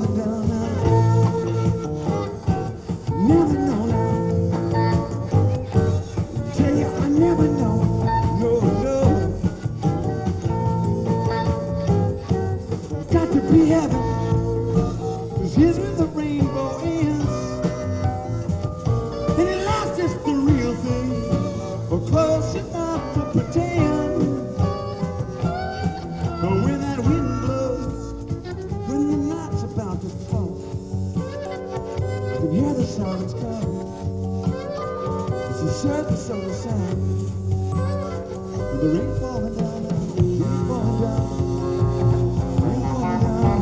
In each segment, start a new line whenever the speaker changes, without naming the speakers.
falling down now. Never know now. Tell you I never know. No, no. Got to be heaven. 'Cause here's where the rainbow ends. And it lasts just the real thing. Or close enough to pretend. But when that wind blows, when the night's about to fall, you can hear the sirens come. It's the surface of the sound. With the rain falling down, rain falling down, rain falling down.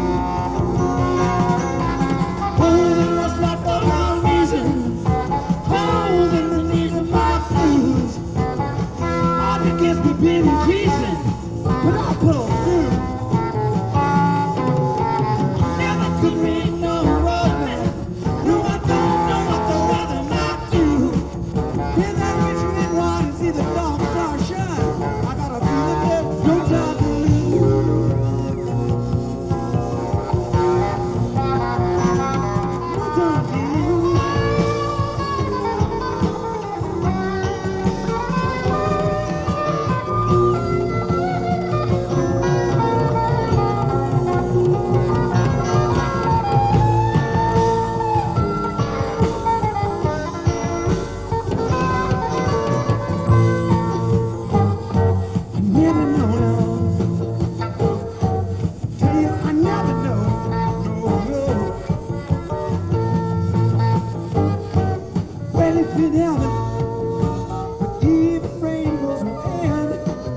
Holes in my slot for no reason. Holes in the knees of my blues. Odds against me been increasing, but I'll pull through. Never could read no roadmap. No, I don't know what the weather might do. When that rich wind wide and see the dark star shine, I got a feeling there's no time to lose. No time to lose. Never know now. Tell you I never know. No, no. Well, it's been heaven, but even rainbows will end.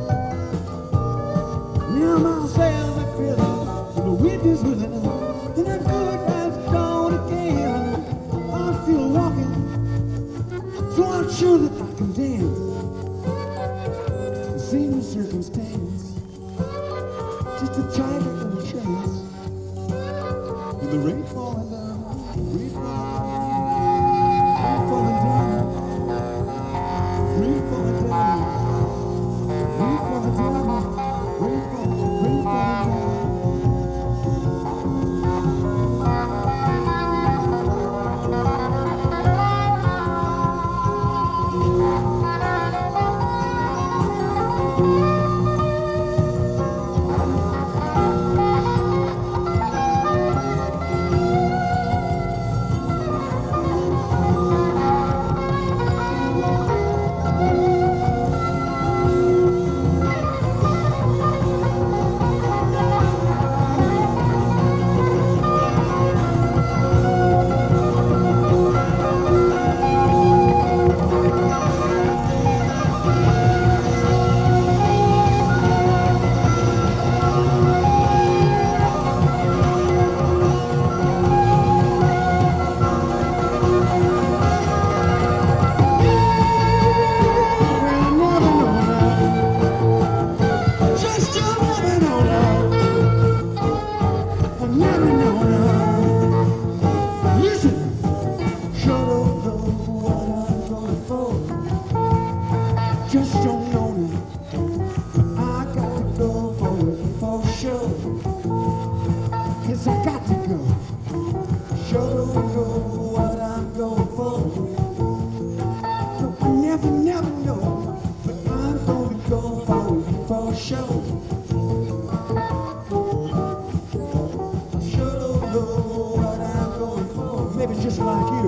Now my sails are filling, and the wind is whistling, and that good time's gone again. I'm still walking, so I'm sure that I can dance. The same circumstance, just a tiger in a trance. With the rain falling down, rain falling down, rain falling down, rain falling down, rain falling down. Just don't know now. I got to go for it for sure. 'Cause I got to go. Sure don't know what I'm going for. No, I never know. But I'm gonna go for it for sure. Sure don't know what I'm going for. Maybe just like you.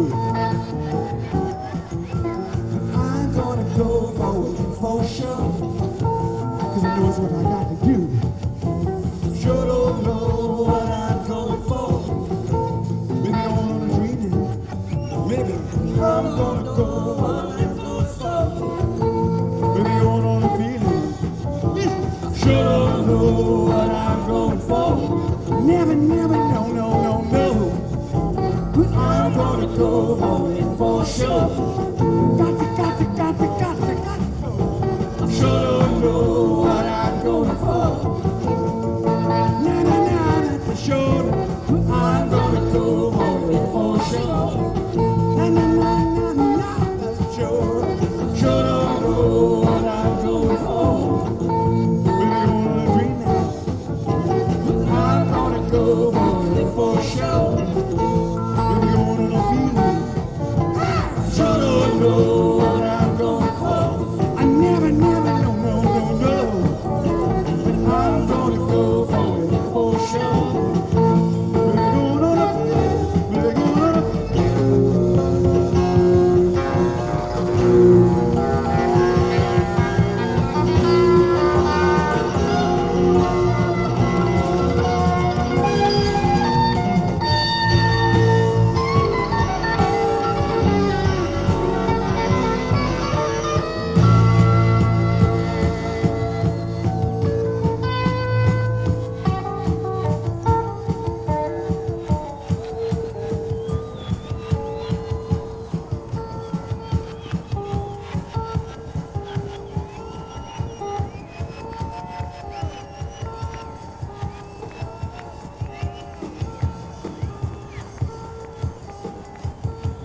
I'm gonna go for sure, 'cause I know it's what I got to do. Sure don't know what I'm going for. Maybe I'm gonna dream it. Maybe I'm gonna go what I'm going for. Maybe I'm gonna feel it. Sure don't know what I'm going for. Never know, no. But I'm gonna go for sure.